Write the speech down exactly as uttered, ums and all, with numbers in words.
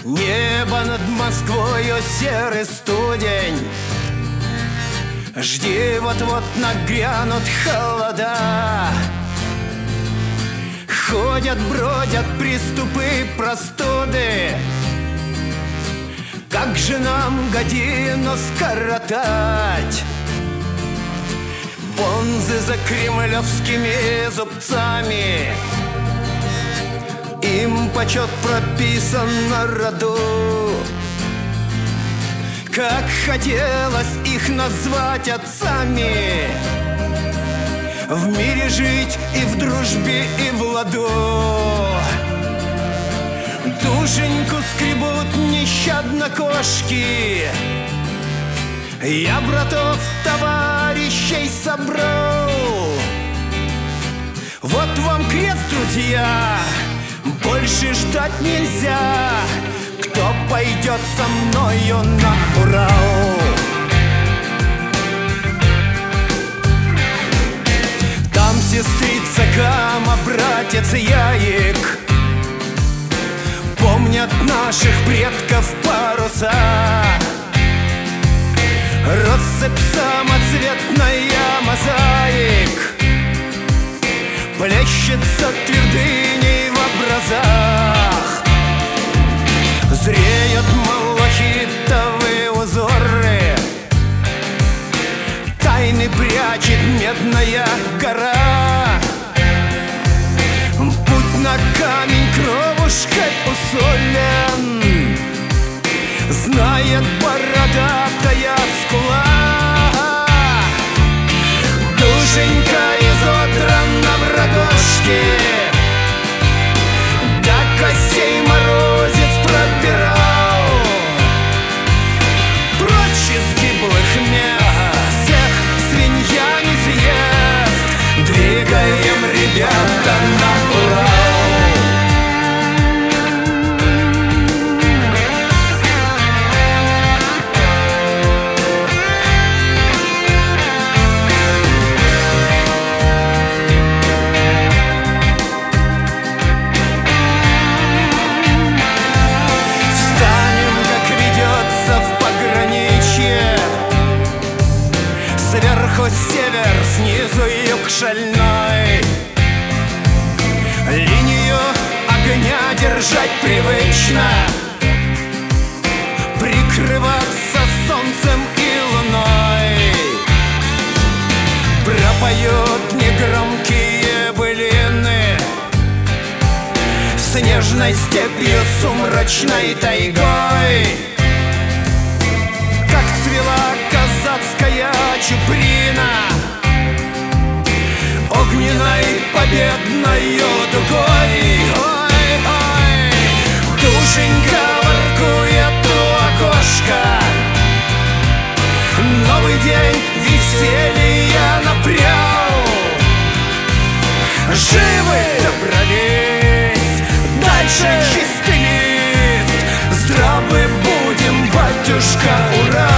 Небо над Москвою серый студень. Жди, вот-вот нагрянут холода. Ходят, бродят приступы простуды. Как же нам годину скоротать? Бонзы за кремлевскими зубцами, им почет прописан на роду. Как хотелось их назвать отцами, в мире жить и в дружбе, и в ладу. Душеньку скребут нещадно кошки. Я братов, товарищей собрал. Вот вам крест, друзья, больше ждать нельзя. Кто пойдет со мною на Урал? Там сестрица Кама, братец Яик помнят наших предков паруса. Россыпь самоцветная мозаик плещется твердыней в образах. Зреют малахитовые узоры, тайны прячет медная гора. Путь на камень кровушкой усолен, знает бородатая скула. Душенька изодрана в рогожке, до костей морозец пробирал. Прочь из гиблых мест всех свинья не съест. Двигаем, ребята, на Урал. Сверху север, снизу юг шальной. Линию огня держать привычно, прикрываться солнцем и луной. Пропоют негромкие былины снежной степью, сумрачной тайгой. Как цвела казацкая чуприна, огненной победною дугой. Ой, ой, душенька воркует у окошка. Новый день веселья напрял. Живы добрались, дальше чистый лист. Здравы будем, батюшка, ура!